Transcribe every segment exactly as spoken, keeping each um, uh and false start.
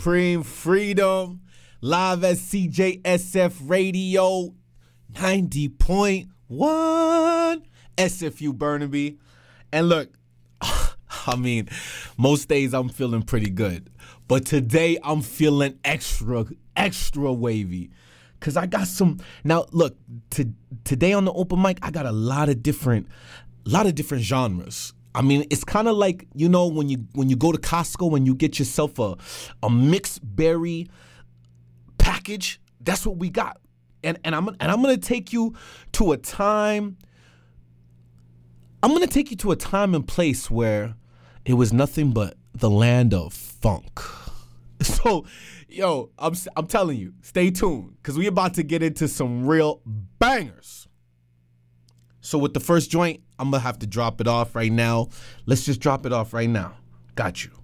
Supreme Freedom, live at C J S F Radio, ninety point one S F U Burnaby. And look, I mean, most days I'm feeling pretty good, but today I'm feeling extra, extra wavy. Cause I got some, now look, to, today on the open mic, I got a lot of different, lot of different genres. I mean, it's kind of like, you know, when you when you go to Costco and you get yourself a, a mixed berry package, that's what we got. And and I'm and I'm gonna take you to a time, I'm gonna take you to a time and place where it was nothing but the land of funk. So, yo, I'm I'm telling you, stay tuned, because we about to get into some real bangers. So with the first joint, I'm going to have to drop it off right now. Let's just drop it off right now. Got you.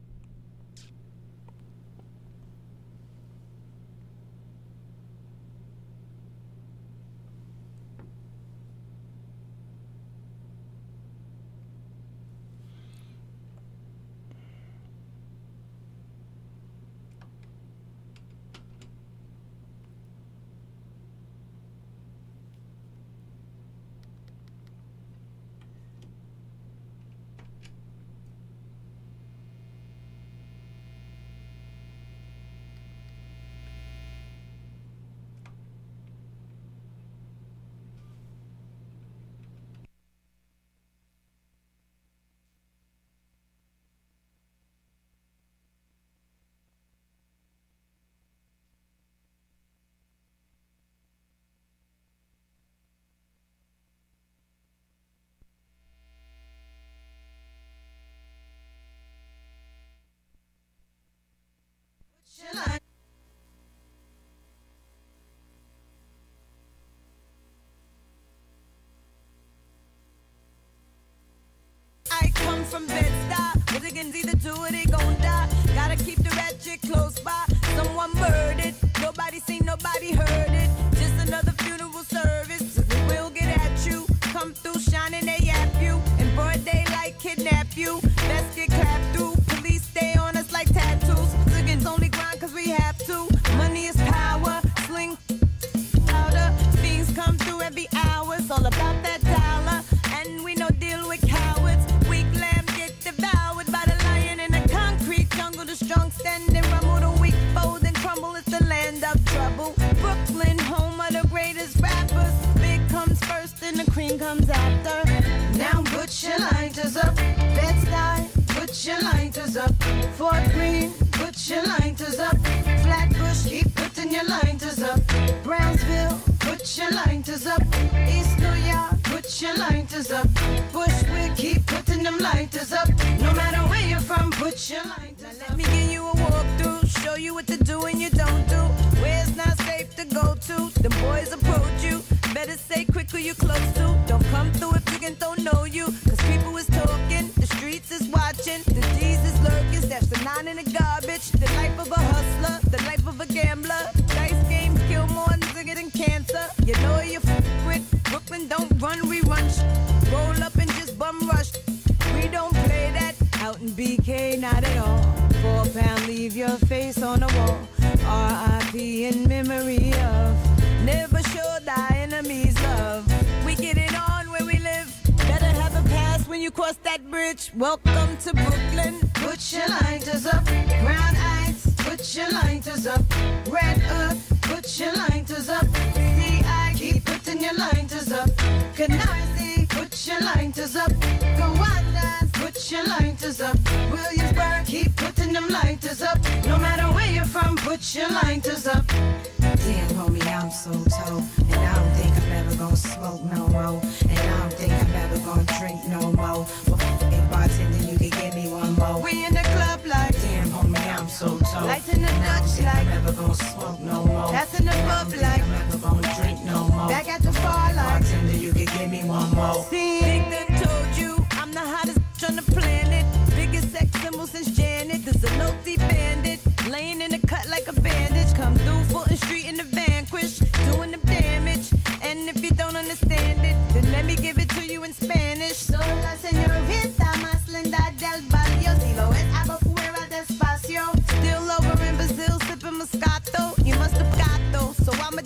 I come from Bed-Stuy, but they can see the two or they gon' die. Gotta keep the ratchet close by. Someone murdered, nobody seen, nobody heard it. Just another funeral service, so they will get at you. Come through shining, they yap you. In broad daylight, kidnap you. Let's get clapped through. Police stay on us like tattoos. Ziggins only grind cause we have to. Money is power, sling powder. Fiends come through every hour. It's all about that dollar. And we no deal with cowards. Weak lamb get devoured by the lion in the concrete jungle. The strong stand and rumble, the weak fold and crumble. It's the land of trouble. Brooklyn, home of the greatest rappers. Big comes first and the cream comes after. Now put your lighters up. Bed-Stuy, put your lighters up. Fort Greene, put your lighters up. Flatbush, keep putting your lighters up. Brownsville, put your lighters up. East New York, put your lighters up. Bushwick, keep putting them lighters up. No matter where you're from, put your lighters up. Let me give you a walkthrough, show you what to do and you don't do. Where's not safe to go to? The boys approach you. Better say quick who you close to. Don't come through if you don't know you. Cause people is talking, the streets is watching. The D's is lurking, stash the nine in the garbage. The life of a hustler, the life of a gambler. Dice games kill more nigga than cancer. You know you f with Brooklyn, don't run, we run. Roll up and just bum rush. We don't play that out in B K, not at all. Four pound, leave your face on the wall. R I P in memory of. Never show thy enemies love. We get it on where we live. Better have a pass when you cross that bridge. Welcome to Brooklyn. Put your lighters up. Brown eyes, put your lighters up. Red Earth, put your lighters up. C I, keep putting your lighters up. Canarsie, put your lighters up. Gowandas, put your lighters up. Williamsburg, keep putting them lighters up. No matter where you're from, put your lighters up. Damn, homie, I'm so told. And I don't think I'm ever gonna smoke no more. And I don't think I'm ever gonna drink no more. But f***ing bartender, you can give me one more. We in the club like damn, homie, I'm so told. Lights in the and I don't Dutch think like I'm ever gonna smoke no more. that's in the And I pub don't like think I'm ever gonna drink no more. back at the bar like Bartender, you can give me one more. see, Big done told you I'm the hottest bitch on the planet. Biggest sex symbol since Janet. There's a no-thief bandit laying in the cut like a bandage. Come through Fulton Street in the Vanquish, doing the damage. And if you don't understand it, then let me give it to you in Spanish. Sola señorita más linda del barrio. Si lo es, hago fuera despacio. Still over in Brazil,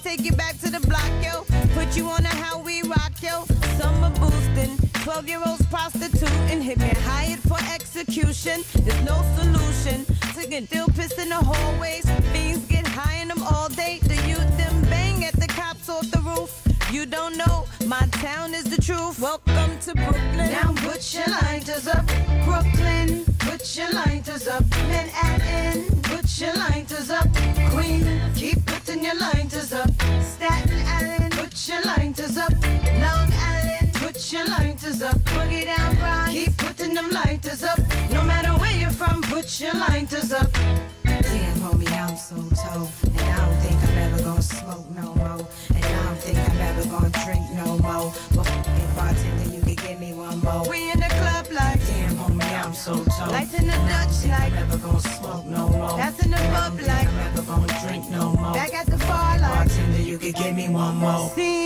take you back to the block, yo. Put you on a how we rock, yo. Summer boosting, twelve-year-olds prostituting. Hit me hired for execution. There's no solution to get still pissed in the hallways. Fiends get high in them all day. The youth them bang at the cops off the roof. You don't know, my town is the truth. Welcome to Brooklyn. Now put your lighters up, Brooklyn. Put your lighters up, Manhattan. Put your lighters up, Queen. Keep putting your lighters up, Staten Island. Put your lighters up, Long Island. Put your lighters up, Boogie Down Bronx. Keep putting them lighters up. No matter where you're from, put your lighters up. Damn, homie, I'm so toe, and I don't think I'm ever gonna smoke no more, and I don't think I'm ever gonna drink no more. But f***ing bartender, you can give me one more. We in the club like, damn, homie, I'm so toe. Lights in the Dutch like, I'm never gonna smoke no more. That's in the pub like, I'm never gonna drink no more. Back at the bar like, bartender, you can give me one more. See.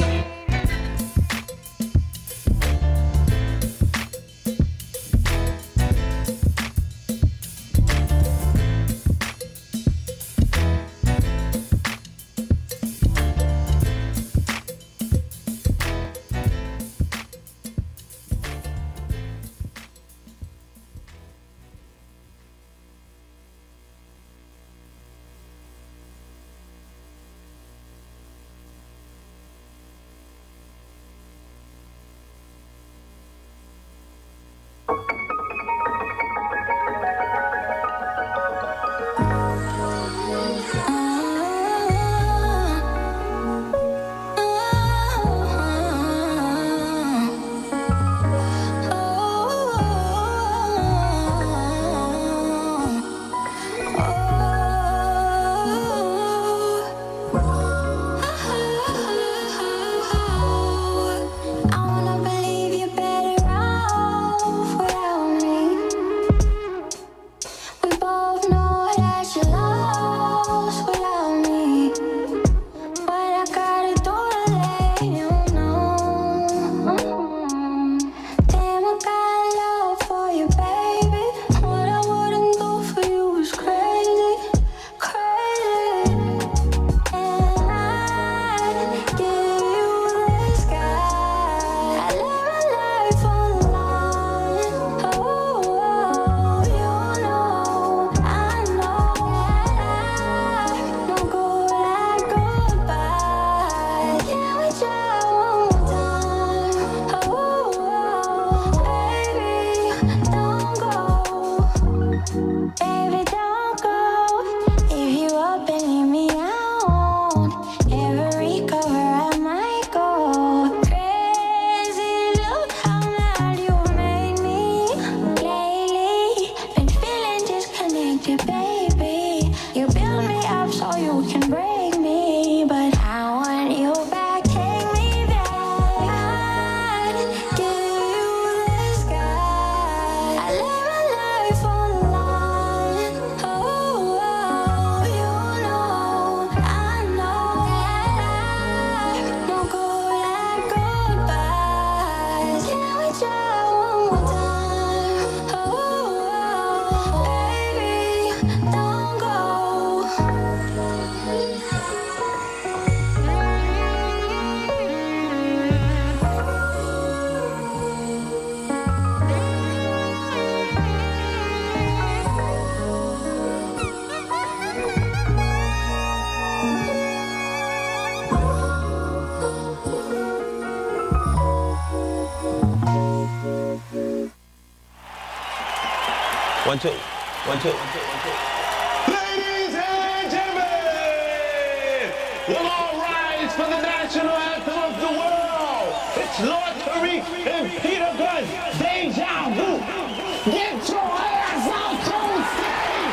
One, two. One, two. One, two. One, two. Ladies and gentlemen, we'll all rise for the national anthem of the world. It's Lord Tariq and Peter Gunn. Deja vu. Get your ass out to stage.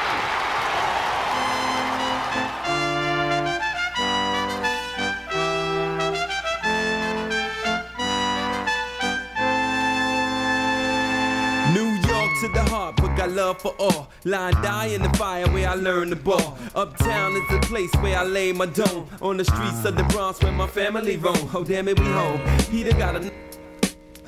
New York to the heart, but got love for all. Line die in the fire where I learned the ball. Uptown is the place where I lay my dome. On the streets of the Bronx where my family roam. Oh damn it, we home. Peter got a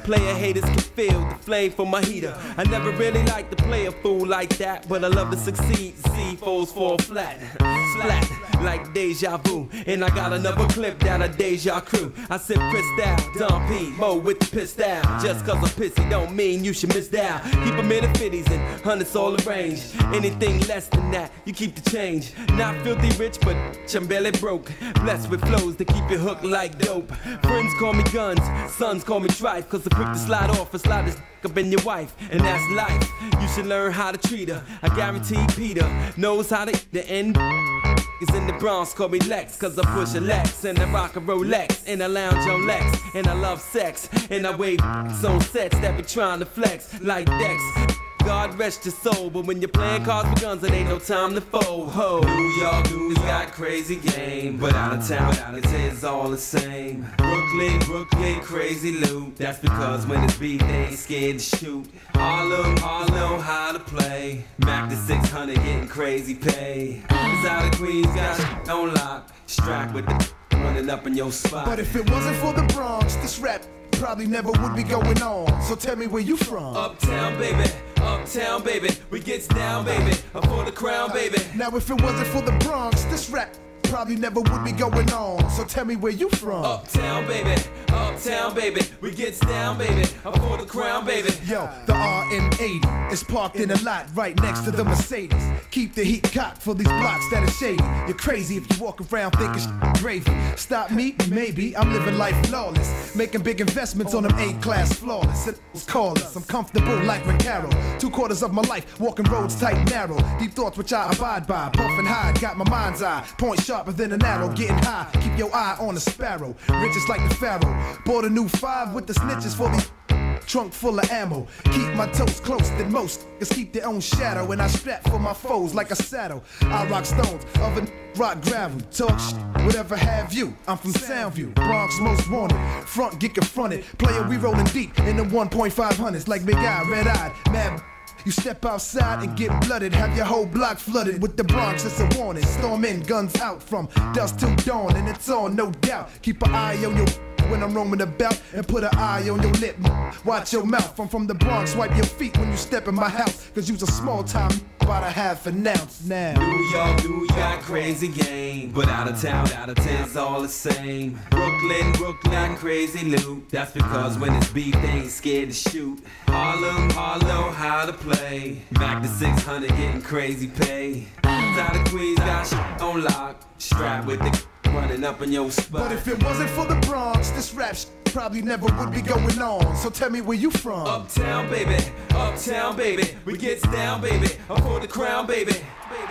Player haters can feel the flame from my heater. I never really liked to play a fool like that, but I love to succeed. See foes fall flat, splat like deja vu. And I got another clip down a deja crew. I said Cristal, Don P, Mo with the piss down. Just cause I'm pissy don't mean you should miss down. Keep them in the fifties and hundreds all arranged. Anything less than that, you keep the change. Not filthy rich, but I'm barely broke. Blessed with flows that keep you hooked like dope. Friends call me guns, sons call me trife. Cause I'm quick to slide off and slide this up in your wife. And that's life, you should learn how to treat her. I guarantee Peter knows how to the end is in the Bronx, call me Lex. Cause I push a Lex and I rock a Rolex. And I lounge on Lex, and I love sex. And I wave on sets that be trying to flex like Dex. God rest your soul, but when you're playing cards with guns, it ain't no time to fold. Ho. New York dudes got crazy game, but out of town, out of town, it's all the same. Brooklyn, Brooklyn, crazy loot. That's because when it's beat, they ain't scared to shoot. Harlem, Harlem, know how to play. Mac the six hundred, getting crazy pay. Cause out of Queens got shit on lock. Strapped with the running up in your spot. But if it wasn't for the Bronx, this rap probably never would be going on. So tell me where you from. Uptown, baby. Uptown, baby. We gets down, baby. I'm for the crown, baby. Now if it wasn't for the Bronx, this rap probably never would be going on. So tell me where you from. Uptown, baby. Uptown, baby. We gets down, baby. I'm for the crown, baby. Yo, the R M eighty is parked in a lot right next to the Mercedes. Keep the heat cocked for these blocks that are shady. You're crazy if you walk around thinking sh- gravy. Stop me? Maybe. I'm living life flawless. Making big investments on them A-class flawless. It's callers. I'm comfortable like Recaro. Two quarters of my life, walking roads tight and narrow. Deep thoughts which I abide by. Puff and hide, got my mind's eye. Point sharper than an arrow. Getting high, keep your eye on a sparrow. Riches like the Pharaoh. Bought a new five with the snitches for these. Trunk full of ammo. Keep my toes close than most. Cause keep their own shadow. And I strap for my foes like a saddle. I rock stones, other rock gravel. Talk shit, whatever have you. I'm from Soundview, Bronx most wanted. Front get confronted. Player we rolling deep in the one point five hundreds. Like big eye, red eyed, mad. You step outside and get blooded. Have your whole block flooded with the Bronx, it's a warning. Storm in, guns out from dusk till dawn. And it's on, no doubt. Keep an eye on your when I'm roaming about, and put an eye on your lip. Watch your mouth. I'm from the Bronx. Wipe your feet when you step in my house. Cause you's a small time about a half an ounce now. New York, New York, crazy game. But out of town, out of town's all the same. Brooklyn, Brooklyn, crazy loot. That's because when it's beef, they ain't scared to shoot. Harlem, Harlem, how to play. Back to six hundred, getting crazy pay. Out of Queens, got shit on lock. Strapped with the running up in your spot. But if it wasn't for the Bronx, this rap sh- probably never would be going on. So tell me where you from. Uptown, baby. Uptown, baby. We gets down, baby. I'm for the crown, baby. baby.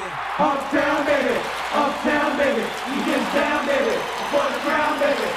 Uptown, baby. Uptown, baby. We gets down, baby. For the crown, baby.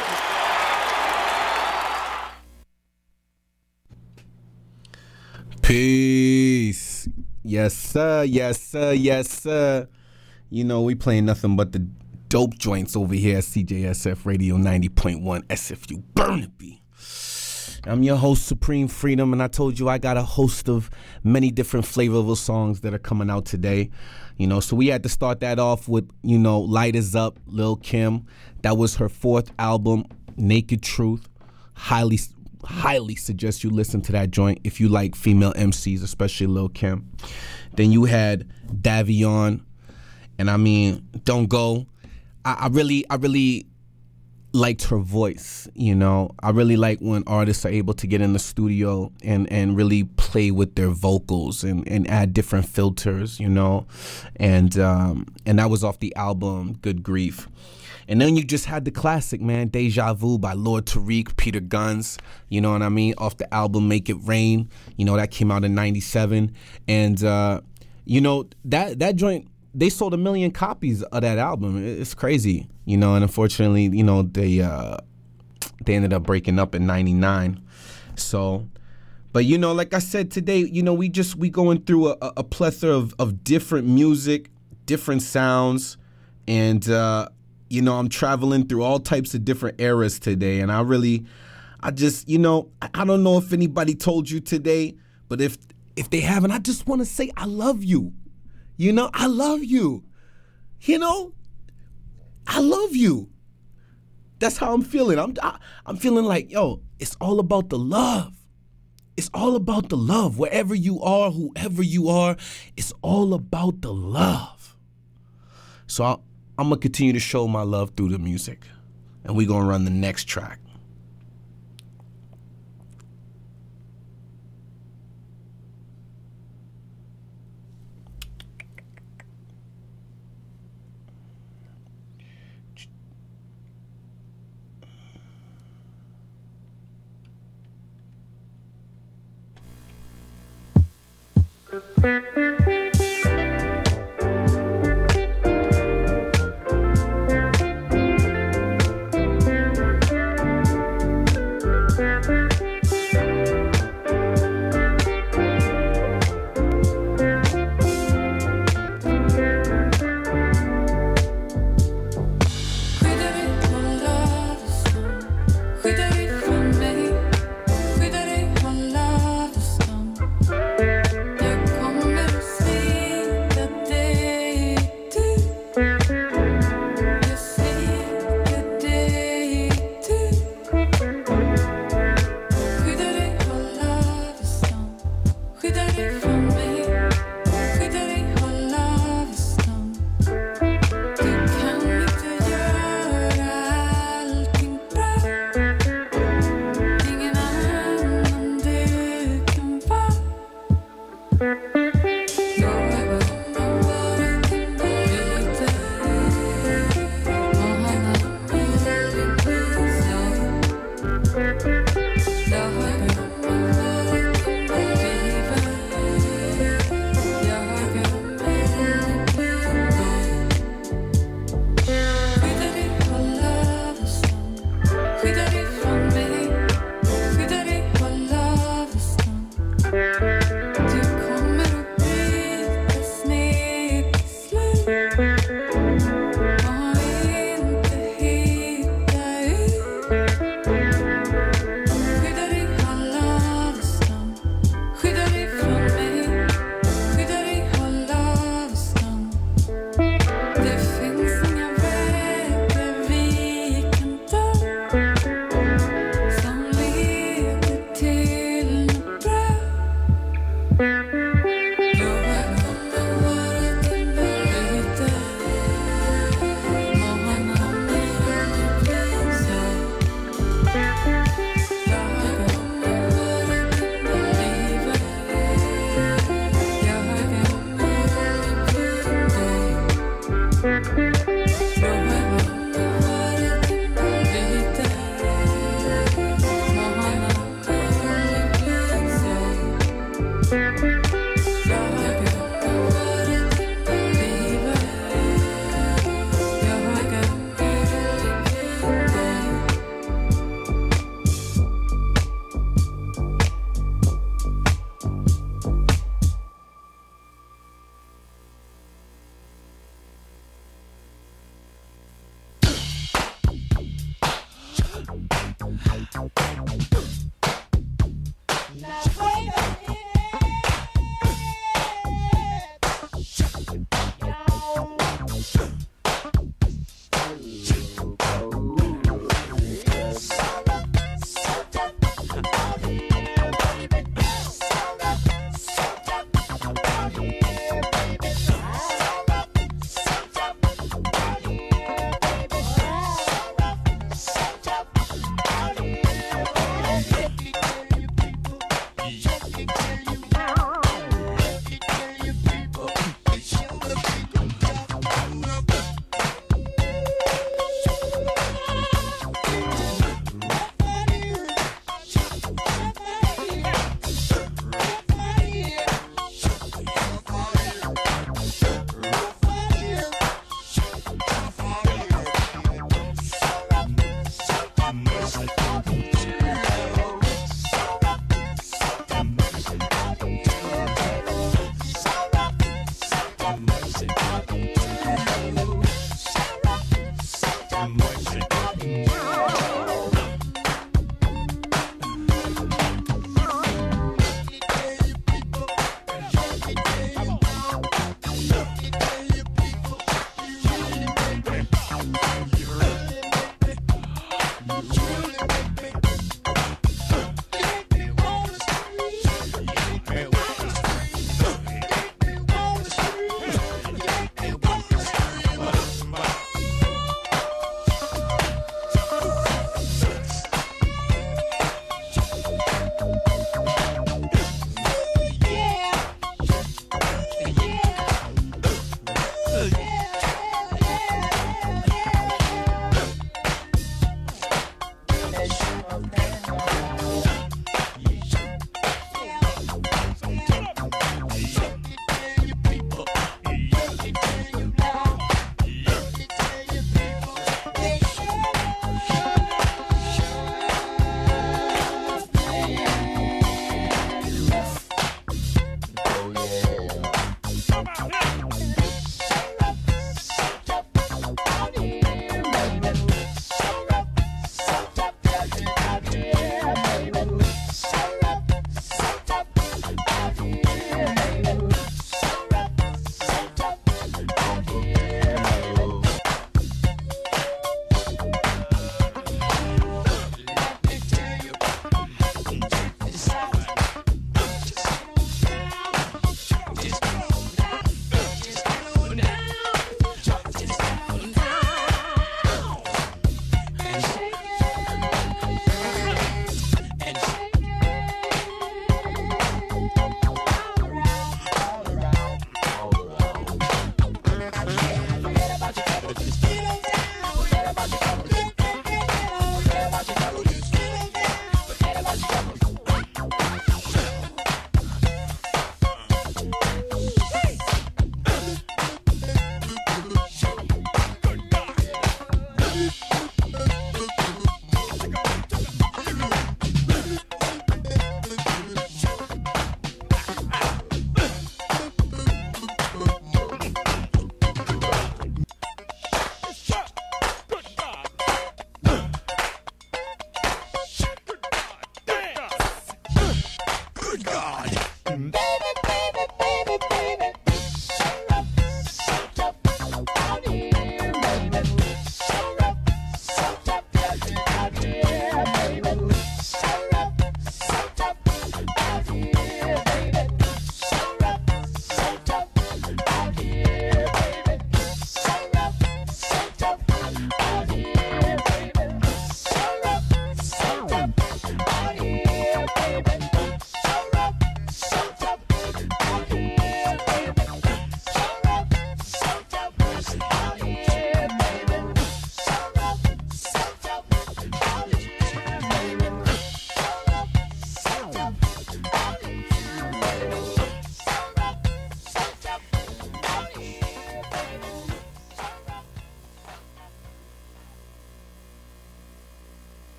Peace. Yes, sir. Yes, sir. Yes, sir. You know, we playing nothing but the dope joints over here at C J S F Radio ninety point one S F U Burnaby. I'm your host, Supreme Freedom, and I told you I got a host of many different flavorful songs that are coming out today. You know, so we had to start that off with, you know, Light Is Up, Lil' Kim. That was her fourth album, Naked Truth. Highly, highly suggest you listen to that joint if you like female M Cs, especially Lil' Kim. Then you had Davion, and I mean, Don't Go. I, I really, I really liked her voice, you know. I really like when artists are able to get in the studio and, and really play with their vocals and, and add different filters, you know. And um, and that was off the album Good Grief. And then you just had the classic, man, Deja Vu by Lord Tariq, Peter Guns, you know what I mean, off the album Make It Rain. You know, that came out in ninety-seven. And, uh, you know, that that joint, they sold a million copies of that album. It's crazy, you know, and unfortunately, you know, they uh, they ended up breaking up in ninety-nine. So, but, you know, like I said today, you know, we just, we going through a, a plethora of, of different music, different sounds, and, uh, you know, I'm traveling through all types of different eras today, and I really, I just, you know, I don't know if anybody told you today, but if if they haven't, I just want to say I love you. You know, I love you. You know, I love you. That's how I'm feeling. I'm I, I'm feeling like, yo, it's all about the love. It's all about the love. Wherever you are, whoever you are, it's all about the love. So I, I'm going to continue to show my love through the music. And we're going to run the next track.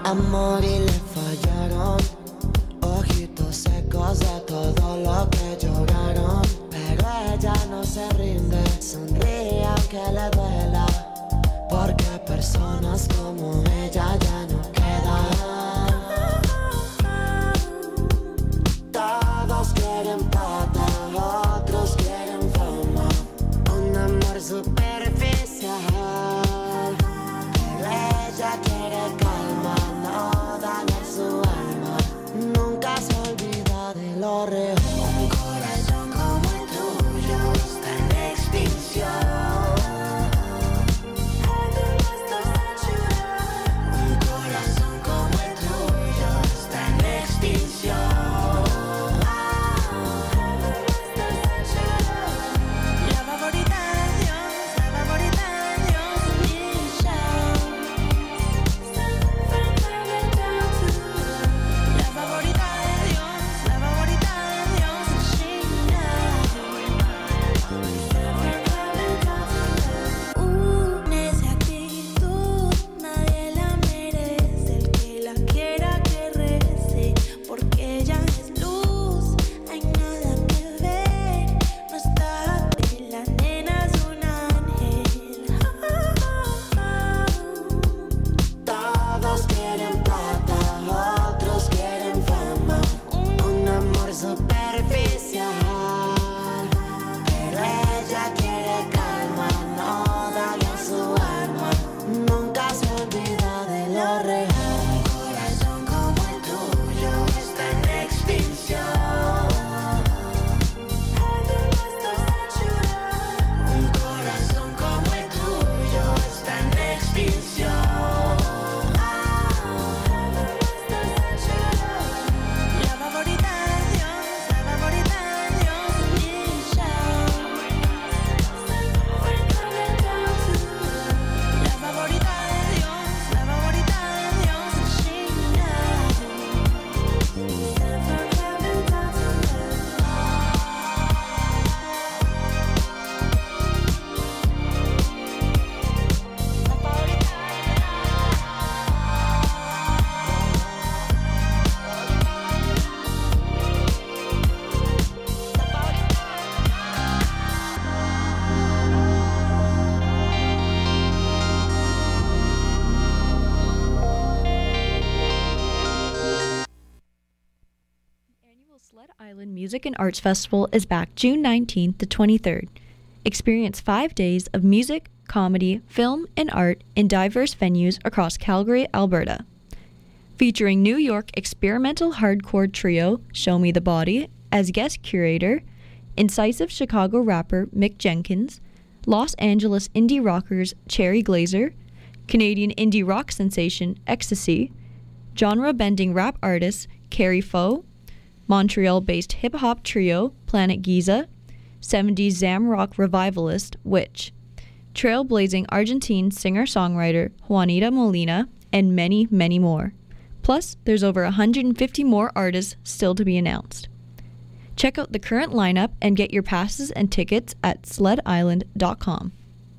Amor y le fallaron, ojitos secos de todo lo que lloraron. Pero ella no se rinde, sonríe aunque le duela, porque personas como ella ya no quedan. Todos quieren plata, otros quieren fama, un amor superficial. Pero ella quiere calma, no dañar su alma, nunca se olvida de lo real. Un corazón como el tuyo está en extinción. Music and Arts Festival is back June nineteenth to twenty-third. Experience five days of music, comedy, film, and art in diverse venues across Calgary, Alberta. Featuring New York experimental hardcore trio Show Me the Body as guest curator, incisive Chicago rapper Mick Jenkins, Los Angeles indie rockers Cherry Glazer, Canadian indie rock sensation Ecstasy, genre-bending rap artist Carrie Foe, Montreal-based hip-hop trio Planet Giza, seventies Zam rock revivalist Witch, trailblazing Argentine singer-songwriter Juanita Molina, and many, many more. Plus, there's over one hundred fifty more artists still to be announced. Check out the current lineup and get your passes and tickets at sled island dot com.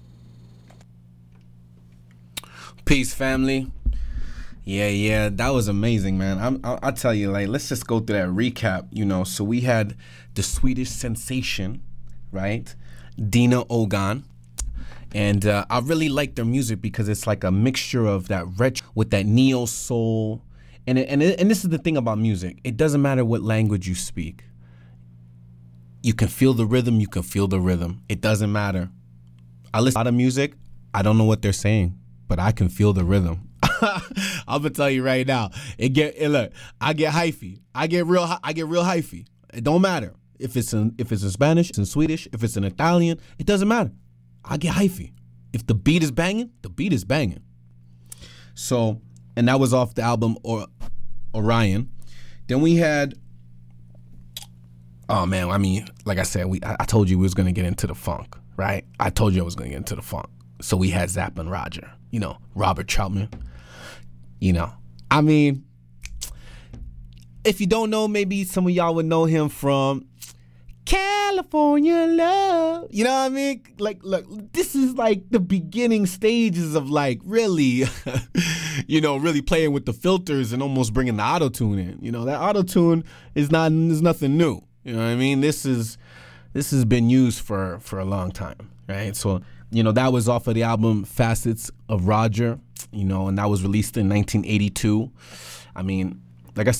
Peace, family. Yeah, yeah, that was amazing, man. I'm, I'll, I'll tell you, like, let's just go through that recap, you know. So we had the Swedish sensation, right? Dina Ogan. And uh, I really like their music because it's like a mixture of that retro with that neo soul. And, it, and, it, and this is the thing about music. It doesn't matter what language you speak. You can feel the rhythm, you can feel the rhythm. It doesn't matter. I listen to a lot of music, I don't know what they're saying, but I can feel the rhythm. I'm gonna tell you right now. It get it, look. I get hyphy. I get real. I get real hyphy. It don't matter if it's in if it's in Spanish, it's in Swedish, if it's in Italian. It doesn't matter. I get hyphy. If the beat is banging, the beat is banging. So, and that was off the album or Orion. Then we had. Oh man, I mean, like I said, we I, I told you we was gonna get into the funk, right? I told you I was gonna get into the funk. So we had Zapp and Roger. You know, Robert Troutman. You know, I mean, if you don't know, maybe some of y'all would know him from California. California love. You know what I mean? Like, look, this is like the beginning stages of like really, you know, really playing with the filters and almost bringing the auto-tune in. You know, that auto-tune is not is nothing new. You know what I mean? This is this has been used for for a long time, right? So, you know, that was off of the album Facets of Roger, you know, and that was released in nineteen eighty-two. I mean,